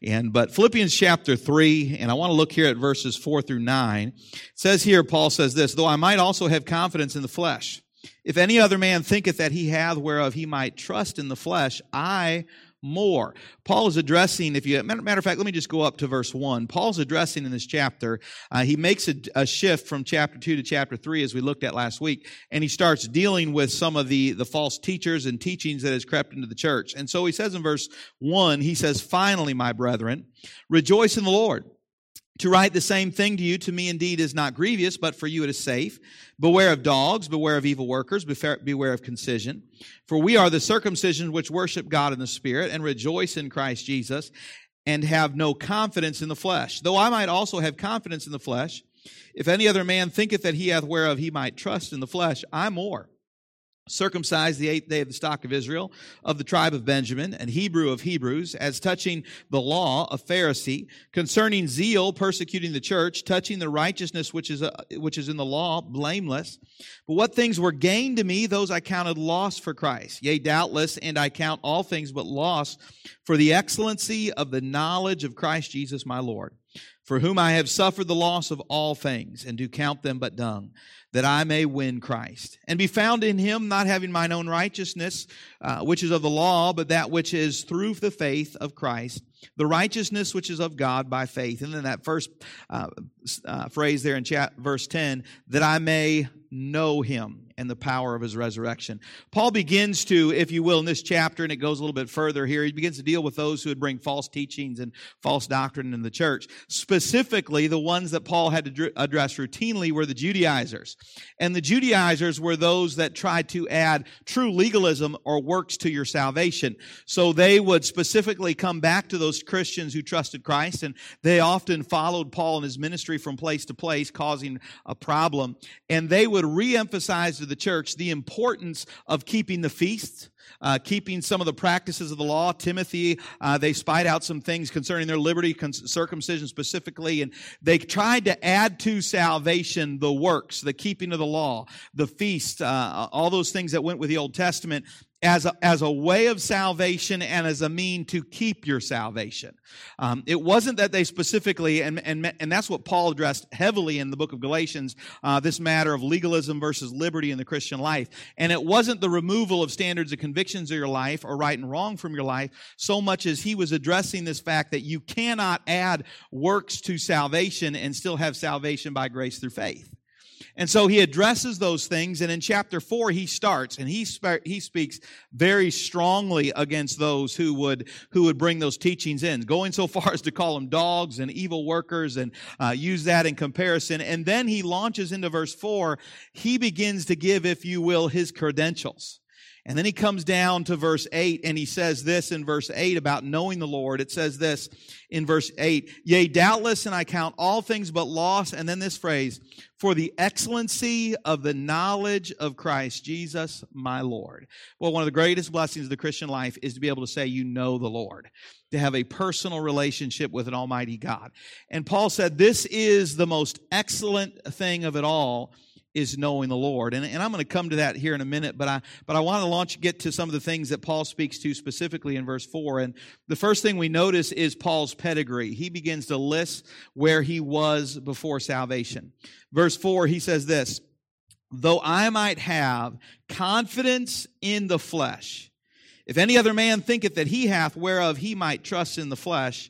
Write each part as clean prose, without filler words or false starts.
But Philippians chapter 3, and I want to look here at verses 4 through 9. It says here, Paul says this, though I might also have confidence in the flesh. If any other man thinketh that he hath whereof he might trust in the flesh, I more. Paul is addressing, matter of fact, let me just go up to verse 1. Paul's addressing in this chapter, he makes a shift from chapter 2 to chapter 3 as we looked at last week, and he starts dealing with some of the false teachers and teachings that has crept into the church. And so he says in verse 1, he says, finally, my brethren, rejoice in the Lord. To write the same thing to you, to me indeed is not grievous, but for you it is safe. Beware of dogs, beware of evil workers, beware of concision. For we are the circumcision which worship God in the Spirit, and rejoice in Christ Jesus, and have no confidence in the flesh. Though I might also have confidence in the flesh, if any other man thinketh that he hath whereof he might trust in the flesh, I more. Circumcised the 8th day of the stock of Israel, of the tribe of Benjamin, and Hebrew of Hebrews, as touching the law, a Pharisee, concerning zeal, persecuting the church, touching the righteousness which is in the law, blameless. But what things were gained to me, those I counted loss for Christ. Yea, doubtless, and I count all things but loss for the excellency of the knowledge of Christ Jesus my Lord, for whom I have suffered the loss of all things, and do count them but dung, that I may win Christ, and be found in him, not having mine own righteousness, which is of the law, but that which is through the faith of Christ, the righteousness which is of God by faith. And then that first phrase there in verse 10, that I may know him and the power of his resurrection. Paul begins to, if you will, in this chapter, and it goes a little bit further here, he begins to deal with those who would bring false teachings and false doctrine in the church. Specifically, the ones that Paul had to address routinely were the Judaizers. And the Judaizers were those that tried to add true legalism or works to your salvation. So they would specifically come back to those Christians who trusted Christ, and they often followed Paul in his ministry from place to place, causing a problem. And they would re-emphasize to the church the importance of keeping the feasts, keeping some of the practices of the law. Timothy, they spied out some things concerning their liberty, circumcision specifically, and they tried to add to salvation the works, the keeping of the law, the feast, all those things that went with the Old Testament, as a way of salvation and as a mean to keep your salvation. It wasn't that they specifically, and that's what Paul addressed heavily in the book of Galatians, this matter of legalism versus liberty in the Christian life. And it wasn't the removal of standards of convictions of your life or right and wrong from your life, so much as he was addressing this fact that you cannot add works to salvation and still have salvation by grace through faith. And so he addresses those things, and in chapter 4 he starts, and he speaks very strongly against those who would bring those teachings in, going so far as to call them dogs and evil workers and use that in comparison. And then he launches into verse 4. He begins to give, if you will, his credentials. And then he comes down to verse 8, and he says this in verse 8 about knowing the Lord. It says this in verse 8, yea, doubtless, and I count all things but loss. And then this phrase, for the excellency of the knowledge of Christ Jesus my Lord. Well, one of the greatest blessings of the Christian life is to be able to say you know the Lord, to have a personal relationship with an almighty God. And Paul said this is the most excellent thing of it all, is knowing the Lord. And I'm going to come to that here in a minute, but I want to get to some of the things that Paul speaks to specifically in verse 4. And the first thing we notice is Paul's pedigree. He begins to list where he was before salvation. Verse 4, he says this, though I might have confidence in the flesh, if any other man thinketh that he hath whereof he might trust in the flesh,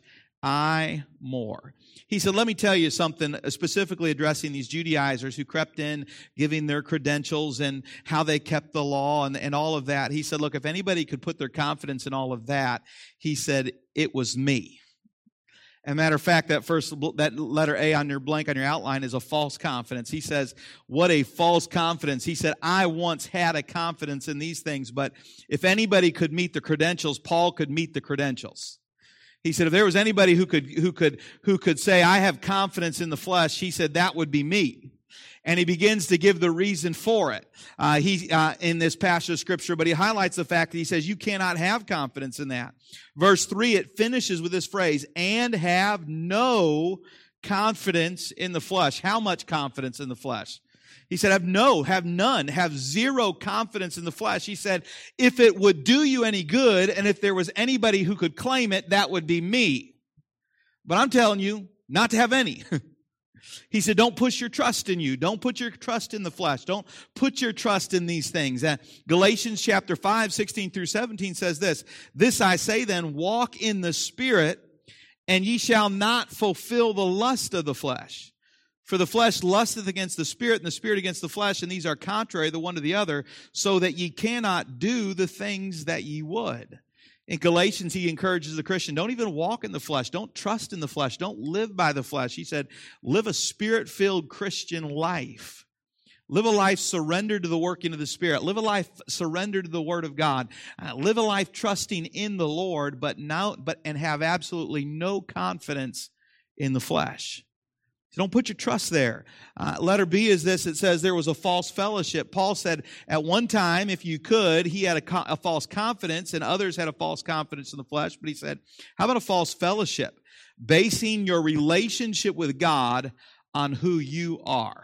I more. He said, let me tell you something, specifically addressing these Judaizers who crept in, giving their credentials and how they kept the law and all of that. He said, look, if anybody could put their confidence in all of that, he said, it was me. As a matter of fact, that letter A on your blank on your outline is a false confidence. He says, what a false confidence. He said, I once had a confidence in these things, but if anybody could meet the credentials, Paul could meet the credentials. He said, if there was anybody who could say, I have confidence in the flesh, he said, that would be me. And he begins to give the reason for it. In this passage of scripture, but he highlights the fact that he says, you cannot have confidence in that. Verse 3, it finishes with this phrase, and have no confidence in the flesh. How much confidence in the flesh? He said, have none, have zero confidence in the flesh. He said, if it would do you any good, and if there was anybody who could claim it, that would be me. But I'm telling you not to have any. He said, don't push your trust in you. Don't put your trust in the flesh. Don't put your trust in these things. Galatians chapter 5, 16 through 17 says this, "This I say then, walk in the Spirit, and ye shall not fulfill the lust of the flesh. For the flesh lusteth against the Spirit, and the Spirit against the flesh, and these are contrary the one to the other, so that ye cannot do the things that ye would." In Galatians, he encourages the Christian, don't even walk in the flesh. Don't trust in the flesh. Don't live by the flesh. He said, live a Spirit-filled Christian life. Live a life surrendered to the working of the Spirit. Live a life surrendered to the Word of God. Live a life trusting in the Lord, and have absolutely no confidence in the flesh. So don't put your trust there. Letter B is this. It says there was a false fellowship. Paul said at one time, if you could, he had a false confidence, and others had a false confidence in the flesh. But he said, how about a false fellowship? Basing your relationship with God on who you are.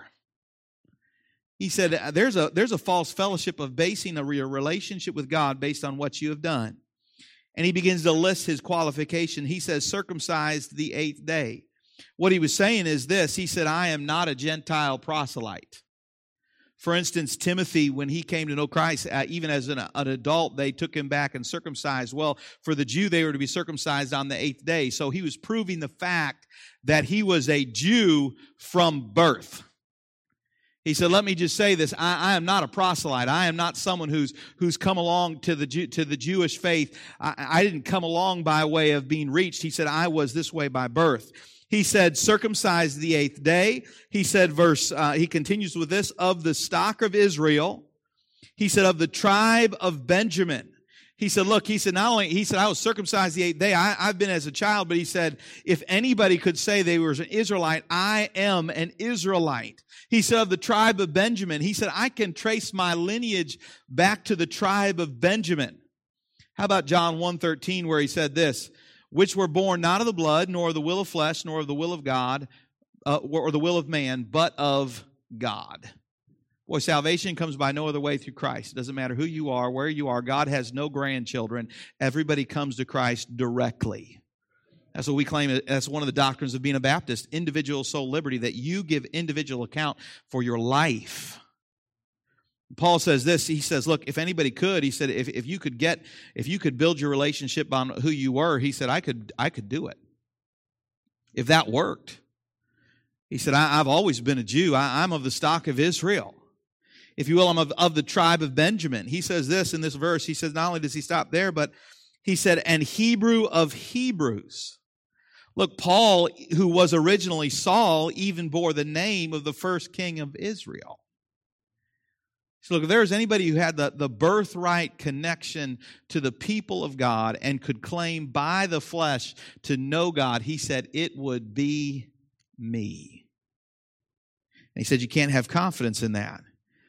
He said there's a false fellowship of basing a relationship with God based on what you have done. And he begins to list his qualification. He says, circumcised the 8th day. What he was saying is this. He said, I am not a Gentile proselyte. For instance, Timothy, when he came to know Christ, even as an adult, they took him back and circumcised. Well, for the Jew, they were to be circumcised on the 8th day. So he was proving the fact that he was a Jew from birth. He said, let me just say this. I am not a proselyte. I am not someone who's come along to the Jewish faith. I didn't come along by way of being reached. He said, I was this way by birth. He said, circumcised the 8th day. He said, he continues with this, of the stock of Israel. He said, of the tribe of Benjamin. He said, look, I was circumcised the 8th day. I've been as a child, but he said, if anybody could say they were an Israelite, I am an Israelite. He said, of the tribe of Benjamin. He said, I can trace my lineage back to the tribe of Benjamin. How about John 1:13, where he said this, which were born not of the blood, nor of the will of flesh, nor of the will of God, or the will of man, but of God. Boy, salvation comes by no other way through Christ. It doesn't matter who you are, where you are. God has no grandchildren. Everybody comes to Christ directly. That's what we claim. That's one of the doctrines of being a Baptist, individual soul liberty, that you give individual account for your life. Paul says this, he says, look, if anybody could, he said, if you could build your relationship on who you were, he said, I could do it. If that worked. He said, I've always been a Jew. I'm of the stock of Israel. If you will, I'm of the tribe of Benjamin. He says this in this verse. He says, not only does he stop there, but he said, and Hebrew of Hebrews. Look, Paul, who was originally Saul, even bore the name of the first king of Israel. So look, if there was anybody who had the birthright connection to the people of God and could claim by the flesh to know God, he said, it would be me. And he said, you can't have confidence in that.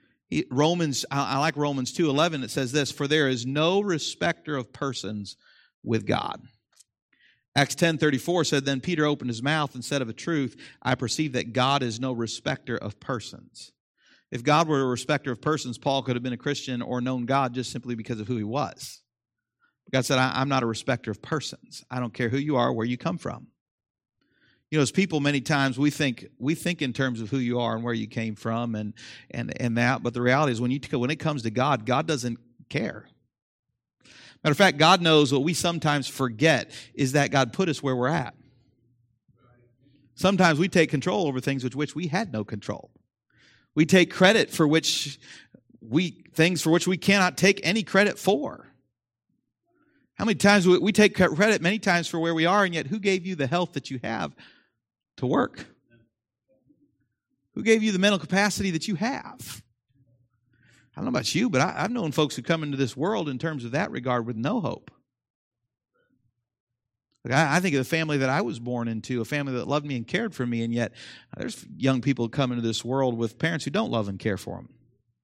I like Romans 2:11. It says this, for there is no respecter of persons with God. Acts 10:34 said, then Peter opened his mouth and said of a truth, I perceive that God is no respecter of persons. If God were a respecter of persons, Paul could have been a Christian or known God just simply because of who he was. God said, I'm not a respecter of persons. I don't care who you are, where you come from. You know, as people, many times we think in terms of who you are and where you came from and that. But the reality is, when it comes to God, God doesn't care. Matter of fact, God knows. What we sometimes forget is that God put us where we're at. Sometimes we take control over things which we had no control. We take credit for things for which we cannot take any credit for. How many times we take credit many times for where we are, and yet who gave you the health that you have to work? Who gave you the mental capacity that you have? I don't know about you, but I've known folks who come into this world in terms of that regard with no hope. I think of the family that I was born into, a family that loved me and cared for me, and yet there's young people who come into this world with parents who don't love and care for them.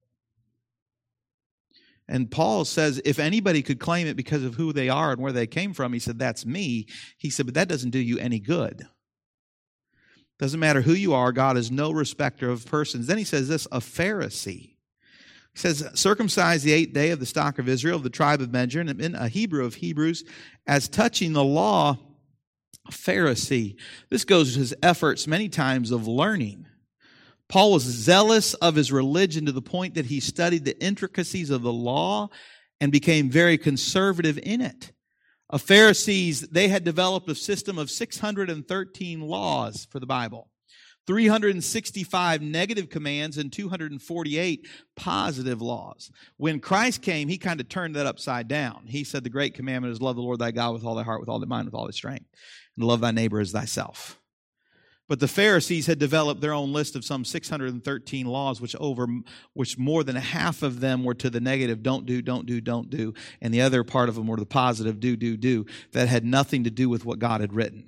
And Paul says, if anybody could claim it because of who they are and where they came from, he said, that's me. He said, but that doesn't do you any good. Doesn't matter who you are, God is no respecter of persons. Then he says this, a Pharisee. He says, circumcised the 8th day of the stock of Israel, of the tribe of Benjamin, and a Hebrew of Hebrews, as touching the law, A Pharisee. This goes to his efforts many times of learning. Paul was zealous of his religion to the point that he studied the intricacies of the law and became very conservative in it. A Pharisees, they had developed a system of 613 laws for the Bible. 365 negative commands and 248 positive laws. When Christ came, he kind of turned that upside down. He said the great commandment is love the Lord thy God with all thy heart, with all thy mind, with all thy strength, and love thy neighbor as thyself. But the Pharisees had developed their own list of some 613 laws, which more than half of them were to the negative, don't do, don't do, don't do, and the other part of them were the positive, do, that had nothing to do with what God had written.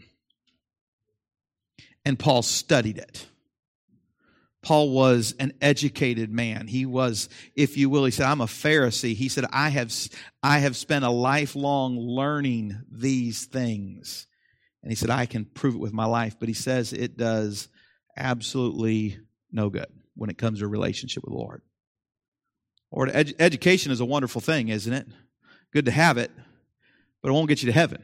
And Paul studied it. Paul was an educated man. He was, if you will, he said, I'm a Pharisee. He said, I have spent a lifelong learning these things. And he said, I can prove it with my life. But he says it does absolutely no good when it comes to a relationship with the Lord. Or education is a wonderful thing, isn't it? Good to have it, but it won't get you to heaven.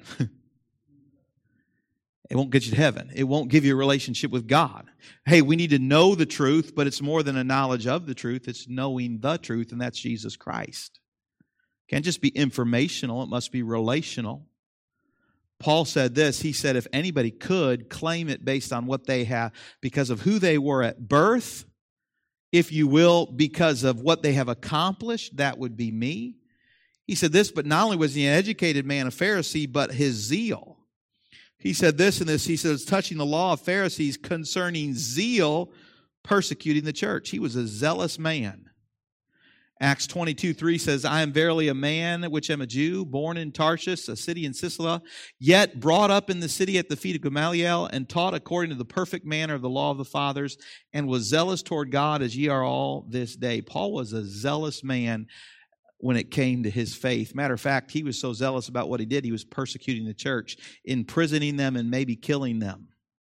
It won't get you to heaven. It won't give you a relationship with God. Hey, we need to know the truth, but it's more than a knowledge of the truth. It's knowing the truth, and that's Jesus Christ. It can't just be informational. It must be relational. Paul said this. He said, if anybody could claim it based on what they have, because of who they were at birth, if you will, because of what they have accomplished, that would be me. He said this, but not only was he an educated man, a Pharisee, but his zeal. He said this and this. He says, touching the law of Pharisees concerning zeal, persecuting the church. He was a zealous man. Acts 22:3 says, I am verily a man which am a Jew, born in Tarshish, a city in Sicily, yet brought up in the city at the feet of Gamaliel, and taught according to the perfect manner of the law of the fathers, and was zealous toward God as ye are all this day. Paul was a zealous man when it came to his faith. Matter of fact, he was so zealous about what he did, he was persecuting the church, imprisoning them and maybe killing them.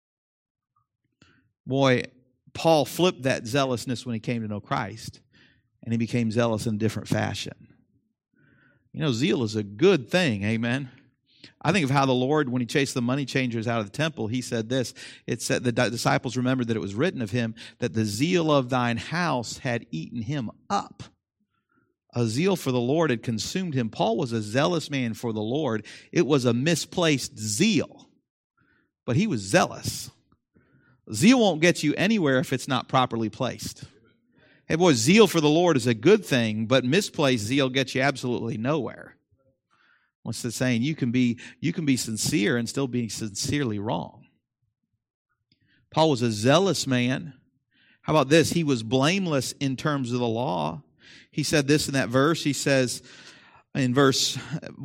Boy, Paul flipped that zealousness when he came to know Christ, and he became zealous in a different fashion. You know, zeal is a good thing, amen? I think of how the Lord, when he chased the money changers out of the temple, he said this. It said the disciples remembered that it was written of him that the zeal of thine house had eaten him up. A zeal for the Lord had consumed him. Paul was a zealous man for the Lord. It was a misplaced zeal, but he was zealous. Zeal won't get you anywhere if it's not properly placed. Hey, boy, zeal for the Lord is a good thing, but misplaced zeal gets you absolutely nowhere. What's the saying? You can be sincere and still be sincerely wrong. Paul was a zealous man. How about this? He was blameless in terms of the law. He said this in that verse. He says in verse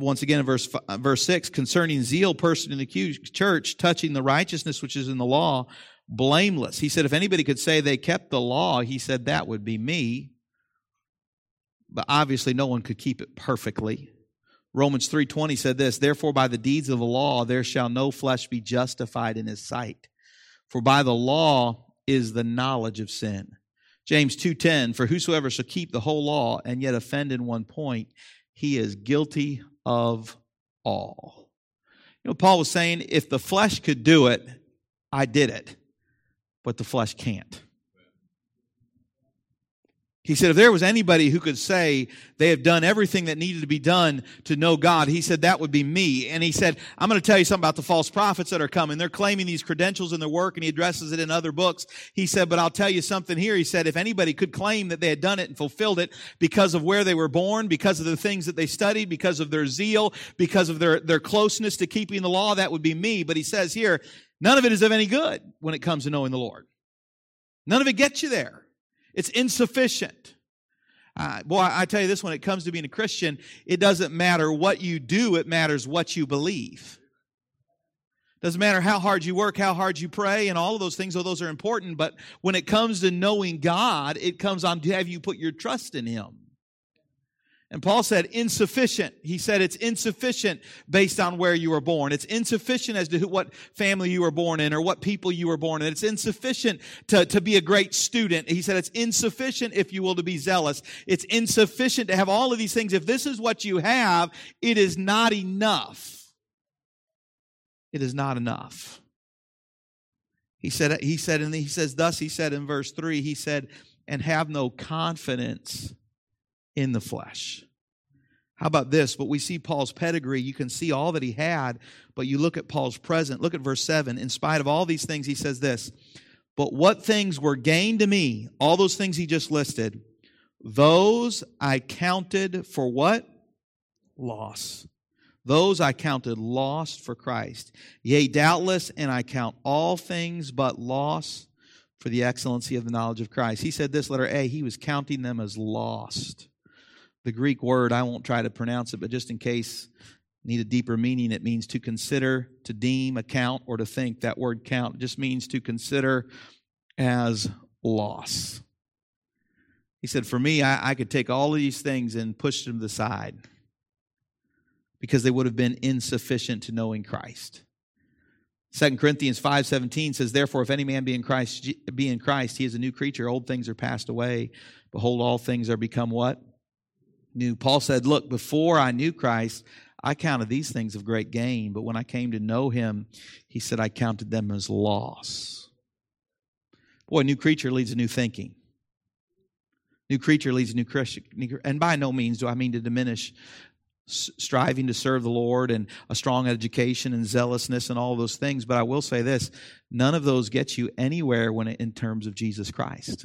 6, concerning zeal, person in the church, touching the righteousness which is in the law, blameless. He said, if anybody could say they kept the law, he said, that would be me. But obviously no one could keep it perfectly. Romans 3:20 said this, therefore by the deeds of the law there shall no flesh be justified in his sight. For by the law is the knowledge of sin. James 2:10, for whosoever shall keep the whole law and yet offend in one point, he is guilty of all. You know, Paul was saying, if the flesh could do it, I did it, but the flesh can't. He said, if there was anybody who could say they have done everything that needed to be done to know God, he said, that would be me. And he said, I'm going to tell you something about the false prophets that are coming. They're claiming these credentials in their work, and he addresses it in other books. He said, but I'll tell you something here. He said, if anybody could claim that they had done it and fulfilled it because of where they were born, because of the things that they studied, because of their zeal, because of their closeness to keeping the law, that would be me. But he says here, none of it is of any good when it comes to knowing the Lord. None of it gets you there. It's insufficient. Boy, I tell you this, when it comes to being a Christian, it doesn't matter what you do, it matters what you believe. Doesn't matter how hard you work, how hard you pray, and all of those things, though those are important, but when it comes to knowing God, it comes on to have you put your trust in Him. And Paul said insufficient. He said it's insufficient based on where you were born. It's insufficient as to what family you were born in or what people you were born in. It's insufficient to be a great student. He said it's insufficient, if you will, to be zealous. It's insufficient to have all of these things. If this is what you have, it is not enough. it is not enough. He said, thus he said in verse 3, he said, and have no confidence in the flesh. How about this? But we see Paul's pedigree. You can see all that he had, but you look at Paul's present. Look at verse 7. In spite of all these things, he says this, but what things were gained to me, all those things he just listed, those I counted for what? Loss. Those I counted loss for Christ. Yea, doubtless, and I count all things but loss for the excellency of the knowledge of Christ. He said this, letter A, he was counting them as lost. The Greek word, I won't try to pronounce it, but just in case you need a deeper meaning, it means to consider, to deem, account, or to think. That word count just means to consider as loss. He said, for me, I could take all of these things and push them to the side because they would have been insufficient to knowing Christ. 2 Corinthians 5:17 says, therefore, if any man be in Christ, he is a new creature. Old things are passed away. Behold, all things are become what? New. Paul said, look, before I knew Christ, I counted these things of great gain. But when I came to know him, he said, I counted them as loss. Boy, a new creature leads to new thinking. New creature leads to new Christian. And by no means do I mean to diminish striving to serve the Lord and a strong education and zealousness and all those things. But I will say this, none of those get you anywhere in terms of Jesus Christ.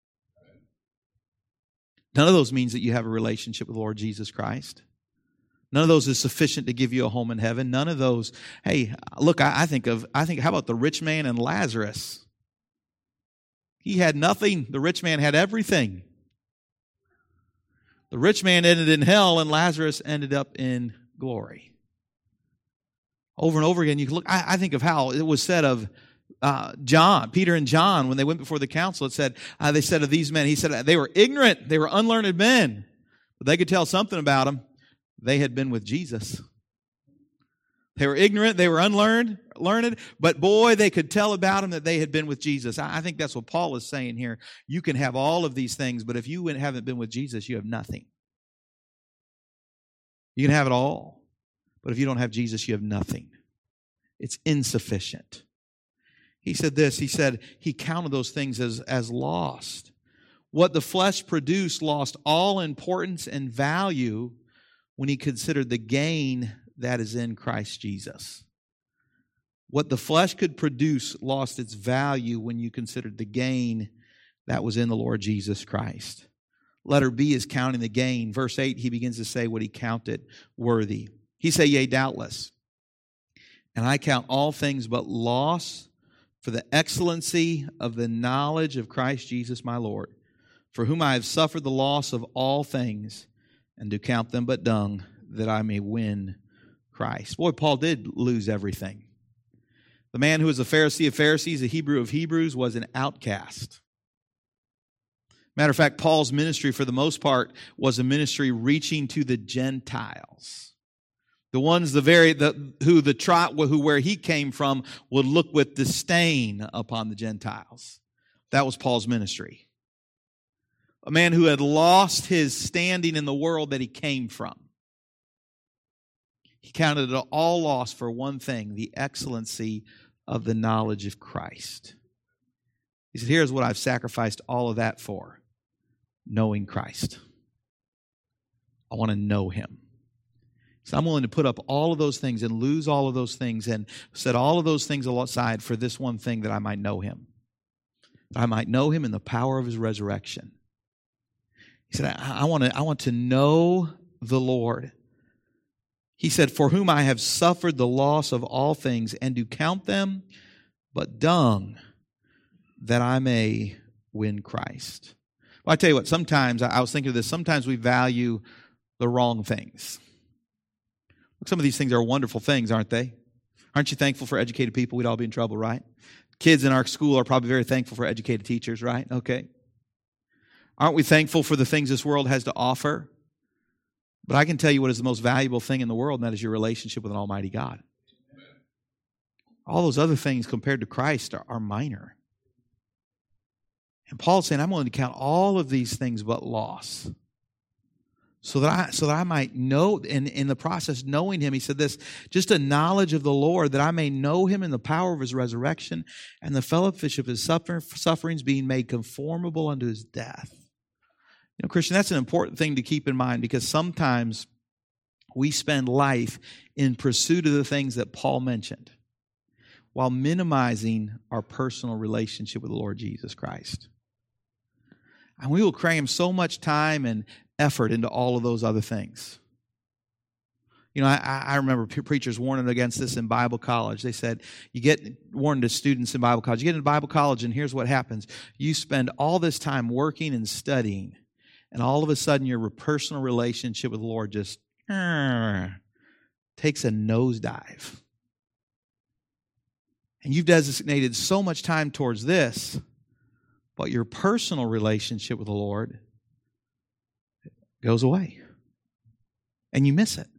None of those means that you have a relationship with the Lord Jesus Christ. None of those is sufficient to give you a home in heaven. None of those, hey, look, I think, how about the rich man and Lazarus? He had nothing. The rich man had everything. The rich man ended in hell and Lazarus ended up in glory. Over and over again, you can look, I think of how it was said of Peter and John, when they went before the council, it said, they said of these men, he said they were ignorant, they were unlearned men, but they could tell something about them. They had been with Jesus. They were ignorant, they were learned, but boy, they could tell about them that they had been with Jesus. I think that's what Paul is saying here. You can have all of these things, but if you haven't been with Jesus, you have nothing. You can have it all, but if you don't have Jesus, you have nothing. It's insufficient. He said this, he said he counted those things as lost. What the flesh produced lost all importance and value when he considered the gain that is in Christ Jesus. What the flesh could produce lost its value when you considered the gain that was in the Lord Jesus Christ. Letter B is counting the gain. Verse 8, he begins to say what he counted worthy. He said, yea, doubtless. And I count all things but loss for the excellency of the knowledge of Christ Jesus my Lord, for whom I have suffered the loss of all things, and do count them but dung, that I may win Christ. Boy, Paul did lose everything. The man who was a Pharisee of Pharisees, a Hebrew of Hebrews, was an outcast. Matter of fact, Paul's ministry, for the most part, was a ministry reaching to the Gentiles. The ones where he came from would look with disdain upon the Gentiles. That was Paul's ministry. A man who had lost his standing in the world that he came from. He counted it all loss for one thing, the excellency of the knowledge of Christ. He said, here's what I've sacrificed all of that for. Knowing Christ. I want to know him. So I'm willing to put up all of those things and lose all of those things and set all of those things aside for this one thing, that I might know him. That I might know him in the power of his resurrection. He said, I want to know the Lord. He said, for whom I have suffered the loss of all things, and do count them but dung, that I may win Christ. Well, I tell you what, sometimes, I was thinking of this, sometimes we value the wrong things. Some of these things are wonderful things, aren't they? Aren't you thankful for educated people? We'd all be in trouble, right? Kids in our school are probably very thankful for educated teachers, right? Okay. Aren't we thankful for the things this world has to offer? But I can tell you what is the most valuable thing in the world, and that is your relationship with an almighty God. All those other things compared to Christ are minor. And Paul's saying, I'm willing to count all of these things but loss, so that I might know, and in the process knowing him, he said this, just a knowledge of the Lord, that I may know him in the power of his resurrection and the fellowship of his sufferings, being made conformable unto his death. You know, Christian, that's an important thing to keep in mind, because sometimes we spend life in pursuit of the things that Paul mentioned while minimizing our personal relationship with the Lord Jesus Christ. And we will cram so much time and effort into all of those other things. You know, I remember preachers warning against this in Bible college. They said, you get warned to students in Bible college. You get into Bible college, and here's what happens. You spend all this time working and studying, and all of a sudden your personal relationship with the Lord just takes a nosedive. And you've designated so much time towards this, but your personal relationship with the Lord goes away. And you miss it.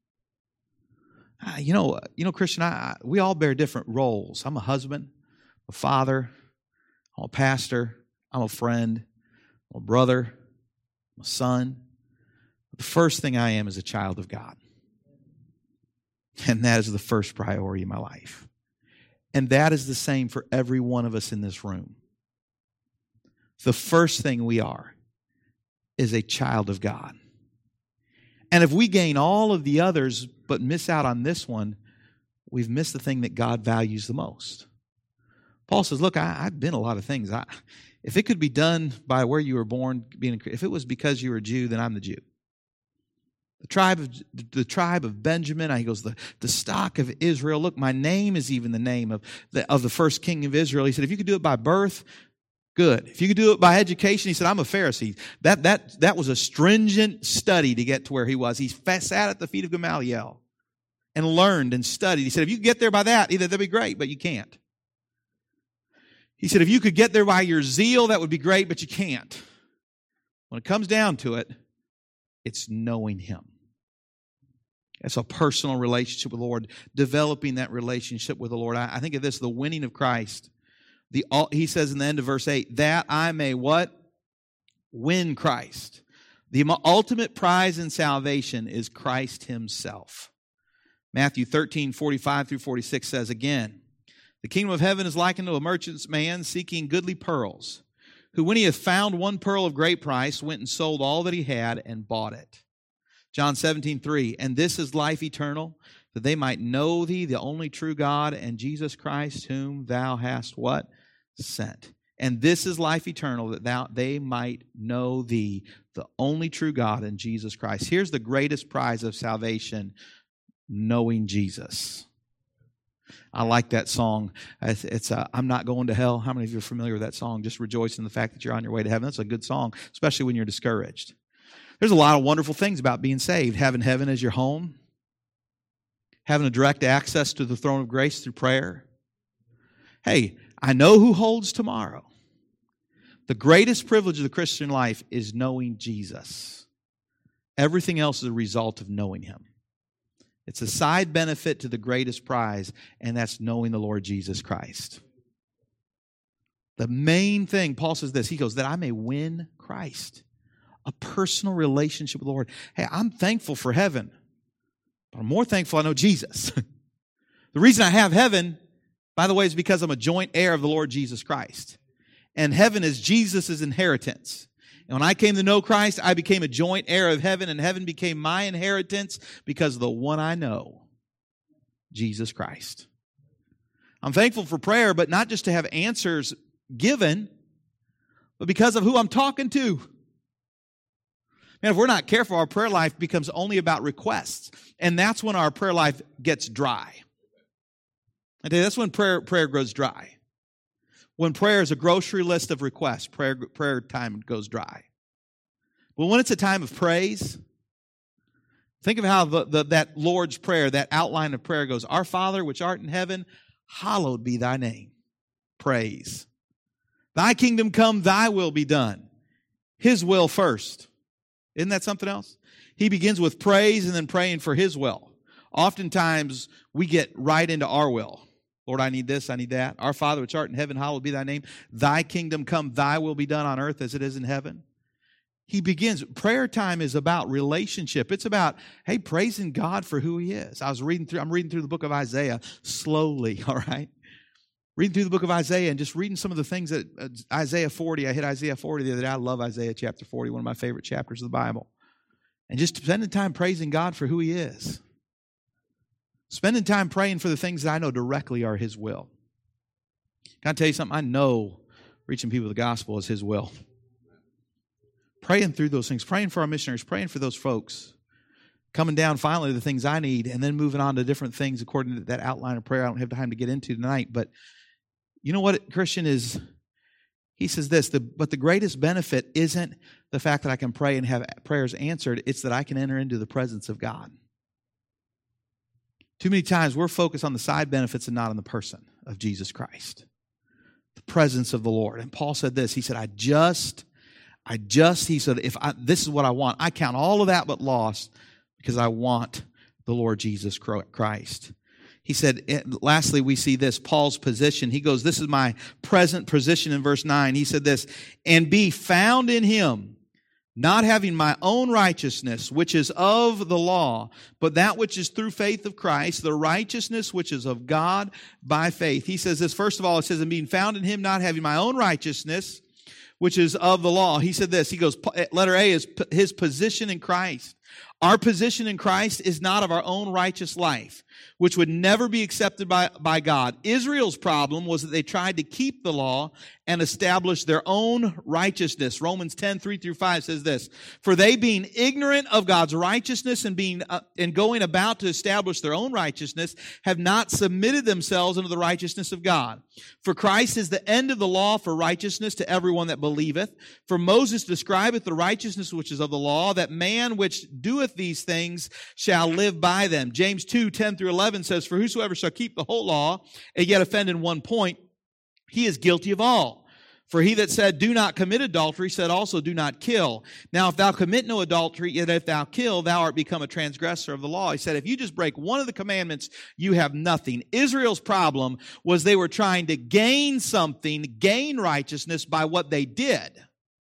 You know, Christian, we all bear different roles. I'm a husband, a father, I'm a pastor, I'm a friend, I'm a brother, I'm a son. The first thing I am is a child of God. And that is the first priority in my life. And that is the same for every one of us in this room. The first thing we are is a child of God. And if we gain all of the others but miss out on this one, we've missed the thing that God values the most. Paul says, look, I've been a lot of things. If it could be done by where you were born, if it was because you were a Jew, then I'm the Jew. The tribe of Benjamin, he goes, the stock of Israel. Look, my name is even the name of the first king of Israel. He said, if you could do it by birth, good. If you could do it by education, he said, I'm a Pharisee. That was a stringent study to get to where he was. He sat at the feet of Gamaliel and learned and studied. He said, if you could get there by that, either that'd be great, but you can't. He said, if you could get there by your zeal, that would be great, but you can't. When it comes down to it, it's knowing him. It's a personal relationship with the Lord, developing that relationship with the Lord. I think of this, the winning of Christ. He says in the end of verse 8, that I may what? Win Christ. The ultimate prize in salvation is Christ himself. Matthew 13:45-46 says again, the kingdom of heaven is likened to a merchant's man seeking goodly pearls, who when he hath found one pearl of great price, went and sold all that he had and bought it. John 17:3, and this is life eternal, that they might know thee, the only true God, and Jesus Christ, whom thou hast what? Sent. And this is life eternal, that they might know thee, the only true God, and Jesus Christ. Here's the greatest prize of salvation, knowing Jesus. I like that song. It's I'm Not Going to Hell. How many of you are familiar with that song? Just rejoice in the fact that you're on your way to heaven. That's a good song, especially when you're discouraged. There's a lot of wonderful things about being saved. Having heaven as your home. Having a direct access to the throne of grace through prayer. Hey, I know who holds tomorrow. The greatest privilege of the Christian life is knowing Jesus. Everything else is a result of knowing him. It's a side benefit to the greatest prize, and that's knowing the Lord Jesus Christ. The main thing, Paul says this, he goes, that I may win Christ. A personal relationship with the Lord. Hey, I'm thankful for heaven, but I'm more thankful I know Jesus. The reason I have heaven, by the way, is because I'm a joint heir of the Lord Jesus Christ. And heaven is Jesus' inheritance. And when I came to know Christ, I became a joint heir of heaven, and heaven became my inheritance because of the one I know, Jesus Christ. I'm thankful for prayer, but not just to have answers given, but because of who I'm talking to. Man, if we're not careful, our prayer life becomes only about requests. And that's when our prayer life gets dry. I tell you, that's when prayer grows dry. When prayer is a grocery list of requests, prayer time goes dry. But when it's a time of praise, think of how that Lord's Prayer, that outline of prayer goes. Our Father, which art in heaven, hallowed be thy name. Praise. Thy kingdom come, thy will be done. His will first. Isn't that something else? He begins with praise and then praying for his will. Oftentimes, we get right into our will. Lord, I need this, I need that. Our Father which art in heaven, hallowed be thy name. Thy kingdom come, thy will be done on earth as it is in heaven. he begins, prayer time is about relationship. It's about, hey, praising God for who He is. I'm reading through the book of Isaiah slowly, all right? Reading through the book of Isaiah and just reading some of the things that Isaiah 40, I hit Isaiah 40 the other day. I love Isaiah chapter 40, one of my favorite chapters of the Bible. And just spending time praising God for who He is. Spending time praying for the things that I know directly are His will. Can I tell you something? I know reaching people with the gospel is His will. Praying through those things, praying for our missionaries, praying for those folks, coming down finally to the things I need, and then moving on to different things according to that outline of prayer I don't have time to get into tonight. But you know what, Christian, is, he says this, but the greatest benefit isn't the fact that I can pray and have prayers answered, it's that I can enter into the presence of God. Too many times we're focused on the side benefits and not on the person of Jesus Christ. The presence of the Lord. And Paul said this, he said, he said, this is what I want. I count all of that but lost because I want the Lord Jesus Christ. He said, lastly, we see this, Paul's position. He goes, this is my present position in verse 9. He said this, and be found in Him, not having my own righteousness, which is of the law, but that which is through faith of Christ, the righteousness which is of God by faith. He says this, first of all, it says, and being found in Him, not having my own righteousness, which is of the law. He said this, he goes, letter A is his position in Christ. Our position in Christ is not of our own righteous life, which would never be accepted by God. Israel's problem was that they tried to keep the law and establish their own righteousness. Romans 10, 3-5 says this, for they being ignorant of God's righteousness and going about to establish their own righteousness, have not submitted themselves unto the righteousness of God. For Christ is the end of the law for righteousness to everyone that believeth. For Moses describeth the righteousness which is of the law, that man which doeth these things shall live by them. James 2, 10-11 says, for whosoever shall keep the whole law and yet offend in one point, he is guilty of all. For he that said, do not commit adultery, said also, do not kill. Now, if thou commit no adultery, yet if thou kill, thou art become a transgressor of the law. He said, if you just break one of the commandments, you have nothing. Israel's problem was they were trying to gain something, gain righteousness by what they did.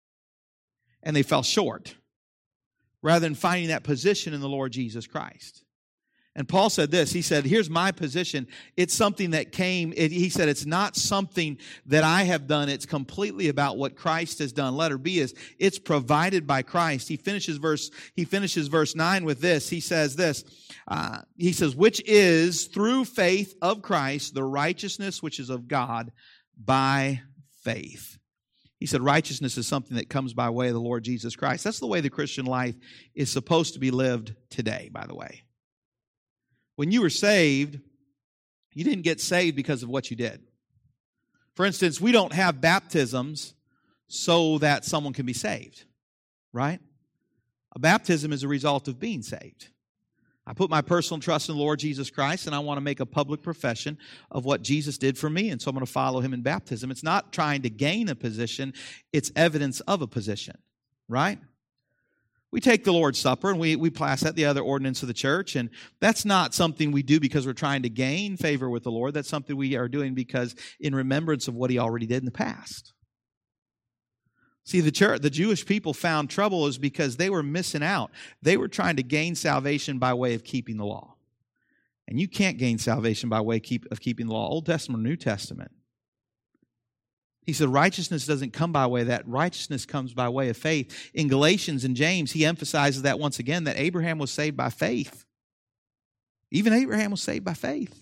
And they fell short, rather than finding that position in the Lord Jesus Christ. And Paul said this, he said, here's my position. It's something that he said, it's not something that I have done. It's completely about what Christ has done. Letter B is, it's provided by Christ. He finishes verse 9 with this. He says this, he says, which is through faith of Christ, the righteousness which is of God by faith. He said righteousness is something that comes by way of the Lord Jesus Christ. That's the way the Christian life is supposed to be lived today, by the way. When you were saved, you didn't get saved because of what you did. For instance, we don't have baptisms so that someone can be saved, right? A baptism is a result of being saved. I put my personal trust in the Lord Jesus Christ, and I want to make a public profession of what Jesus did for me, and so I'm going to follow Him in baptism. It's not trying to gain a position, it's evidence of a position, right? We take the Lord's Supper and we pass that, the other ordinance of the church, and that's not something we do because we're trying to gain favor with the Lord. That's something we are doing because in remembrance of what He already did in the past. See, the Jewish people found trouble is because they were missing out. They were trying to gain salvation by way of keeping the law. And you can't gain salvation by way of keeping the law, Old Testament or New Testament. He said righteousness doesn't come by way of that. Righteousness comes by way of faith. In Galatians and James, he emphasizes that once again, that Abraham was saved by faith. Even Abraham was saved by faith.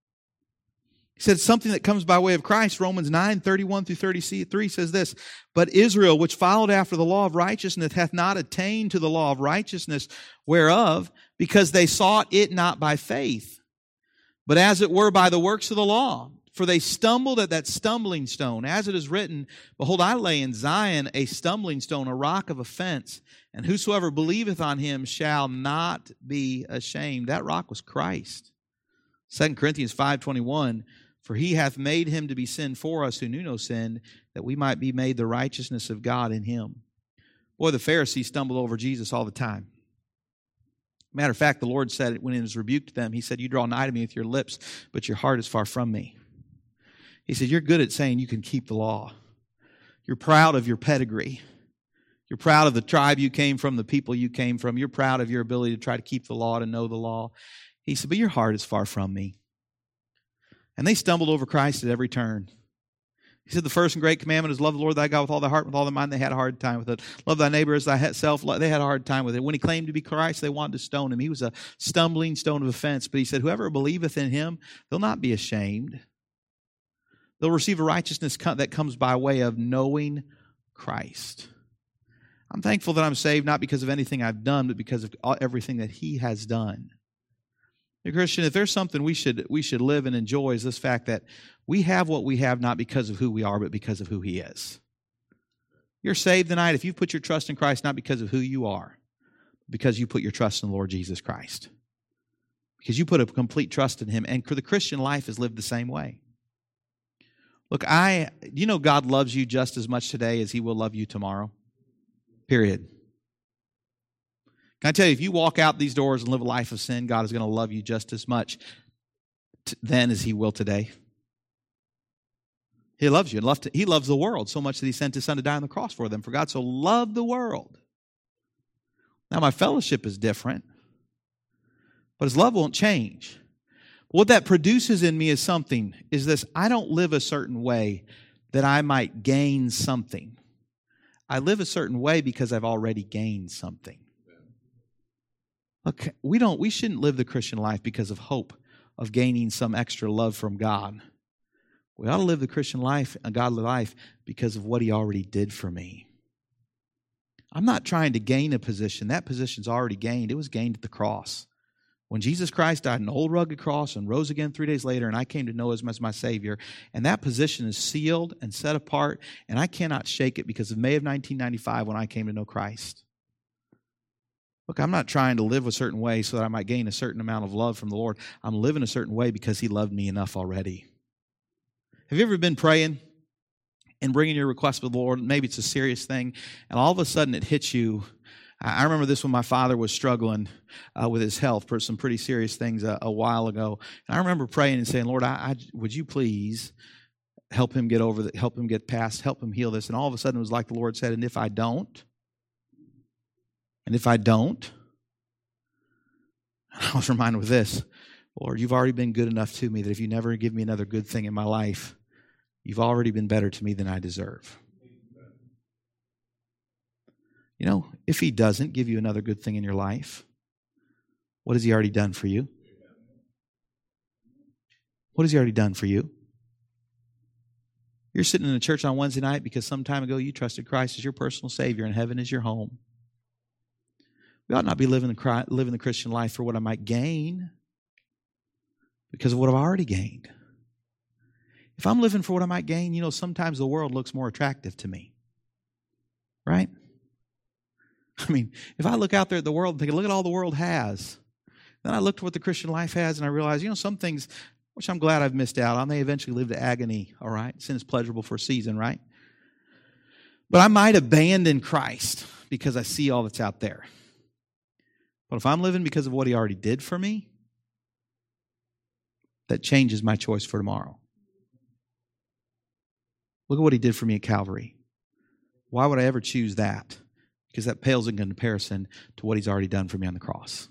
He said something that comes by way of Christ. Romans 9:31-33 says this, but Israel, which followed after the law of righteousness, hath not attained to the law of righteousness, whereof, because they sought it not by faith, but as it were by the works of the law. For they stumbled at that stumbling stone. As it is written, behold, I lay in Zion a stumbling stone, a rock of offense, and whosoever believeth on Him shall not be ashamed. That rock was Christ. 2 Corinthians 5:21, for He hath made Him to be sin for us who knew no sin, that we might be made the righteousness of God in Him. Boy, the Pharisees stumbled over Jesus all the time. Matter of fact, the Lord said it when He was rebuked them. He said, you draw nigh to me with your lips, but your heart is far from me. He said, you're good at saying you can keep the law. You're proud of your pedigree. You're proud of the tribe you came from, the people you came from. You're proud of your ability to try to keep the law, to know the law. He said, but your heart is far from me. And they stumbled over Christ at every turn. He said the first and great commandment is love the Lord thy God with all thy heart, with all thy mind. They had a hard time with it. Love thy neighbor as thyself. They had a hard time with it. When he claimed to be Christ, they wanted to stone him. He was a stumbling stone of offense. But he said, whoever believeth in him, they'll not be ashamed. They'll receive a righteousness that comes by way of knowing Christ. I'm thankful that I'm saved, not because of anything I've done, but because of everything that he has done. Dear Christian, if there's something we should live and enjoy, is this fact that we have what we have not because of who we are, but because of who he is. You're saved tonight if you put your trust in Christ, not because of who you are, but because you put your trust in the Lord Jesus Christ. Because you put a complete trust in him. And the Christian life is lived the same way. Look, you know God loves you just as much today as he will love you tomorrow? Period. Can I tell you, if you walk out these doors and live a life of sin, God is going to love you just as much then as he will today. He loves you. He loves the world so much that he sent his son to die on the cross for them. For God so loved the world. Now my fellowship is different, but his love won't change. What that produces in me is this: I don't live a certain way that I might gain something. I live a certain way because I've already gained something. Look, we shouldn't live the Christian life because of hope of gaining some extra love from God. We ought to live the Christian life, a godly life, because of what he already did for me. I'm not trying to gain a position. That position's already gained. It was gained at the cross. When Jesus Christ died on an old rugged cross and rose again 3 days later, and I came to know him as my Savior, and that position is sealed and set apart, and I cannot shake it because of May of 1995 when I came to know Christ. Look, I'm not trying to live a certain way so that I might gain a certain amount of love from the Lord. I'm living a certain way because he loved me enough already. Have you ever been praying and bringing your request to the Lord? Maybe it's a serious thing, and all of a sudden it hits you. I remember this when my father was struggling with his health for some pretty serious things a while ago. And I remember praying and saying, Lord, would you please help him get over, help him get past, help him heal this? And all of a sudden it was like the Lord said, and if I don't, I was reminded with this, Lord, you've already been good enough to me that if you never give me another good thing in my life, you've already been better to me than I deserve. You know, if he doesn't give you another good thing in your life, what has he already done for you? What has he already done for you? You're sitting in a church on Wednesday night because some time ago you trusted Christ as your personal Savior and heaven is your home. We ought not be living the Christian life for what I might gain because of what I've already gained. If I'm living for what I might gain, you know, sometimes the world looks more attractive to me. Right? I mean, if I look out there at the world and think, look at all the world has, then I look to what the Christian life has and I realize, you know, some things which I'm glad I've missed out on, they eventually live to agony, all right? Sin is pleasurable for a season, right? But I might abandon Christ because I see all that's out there. But if I'm living because of what he already did for me, that changes my choice for tomorrow. Look at what he did for me at Calvary. Why would I ever choose that? Because that pales in comparison to what he's already done for me on the cross.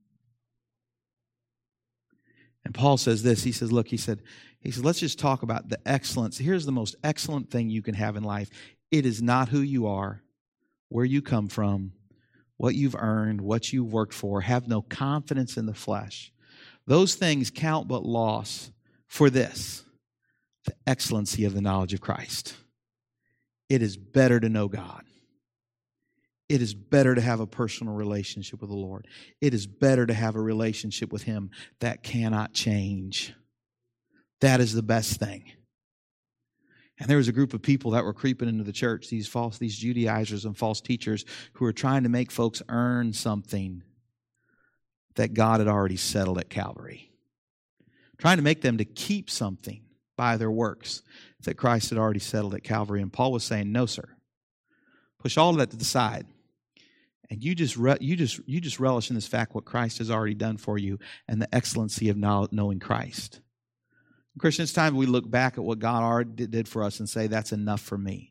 And Paul says this, he says, let's just talk about the excellence. Here's the most excellent thing you can have in life. It is not who you are, where you come from, what you've earned, what you've worked for. Have no confidence in the flesh. Those things count but loss for this, the excellency of the knowledge of Christ. It is better to know God. It is better to have a personal relationship with the Lord. It is better to have a relationship with him that cannot change. That is the best thing. And there was a group of people that were creeping into the church, these Judaizers and false teachers who were trying to make folks earn something that God had already settled at Calvary. Trying to make them to keep something by their works that Christ had already settled at Calvary. And Paul was saying, no, sir. Push all of that to the side. And you just relish in this fact what Christ has already done for you and the excellency of knowing Christ. Christian, it's time we look back at what God already did for us and say, that's enough for me.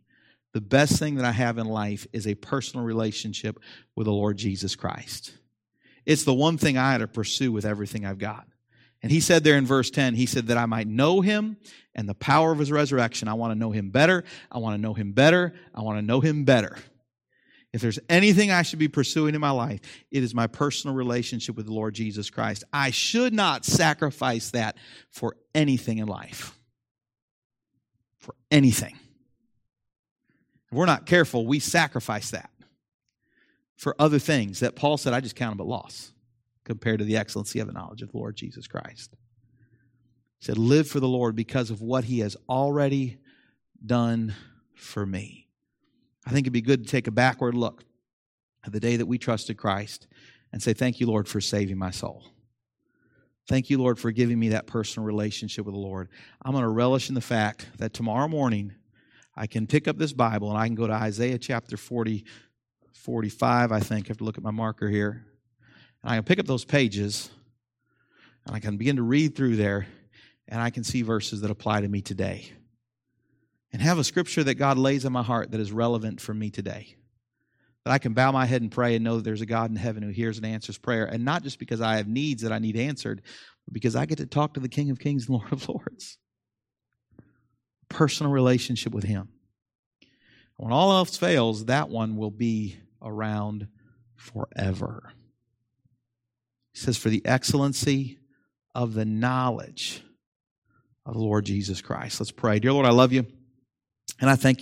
the best thing that I have in life is a personal relationship with the Lord Jesus Christ. It's the one thing I had to pursue with everything I've got. And he said there in verse 10, he said that I might know him and the power of his resurrection. I want to know him better. I want to know him better. I want to know him better. If there's anything I should be pursuing in my life, it is my personal relationship with the Lord Jesus Christ. I should not sacrifice that for anything in life. For anything. If we're not careful, we sacrifice that for other things that Paul said, I just count them but loss compared to the excellency of the knowledge of the Lord Jesus Christ. He said, live for the Lord because of what he has already done for me. I think it'd be good to take a backward look at the day that we trusted Christ and say, thank you, Lord, for saving my soul. Thank you, Lord, for giving me that personal relationship with the Lord. I'm going to relish in the fact that tomorrow morning I can pick up this Bible and I can go to Isaiah chapter 40, 45, I think. I have to look at my marker here. And I can pick up those pages and I can begin to read through there and I can see verses that apply to me today. And have a scripture that God lays in my heart that is relevant for me today. That I can bow my head and pray and know that there's a God in heaven who hears and answers prayer. And not just because I have needs that I need answered, but because I get to talk to the King of Kings and Lord of Lords. Personal relationship with him. When all else fails, that one will be around forever. He says, for the excellency of the knowledge of the Lord Jesus Christ. Let's pray. Dear Lord, I love you. And I thank you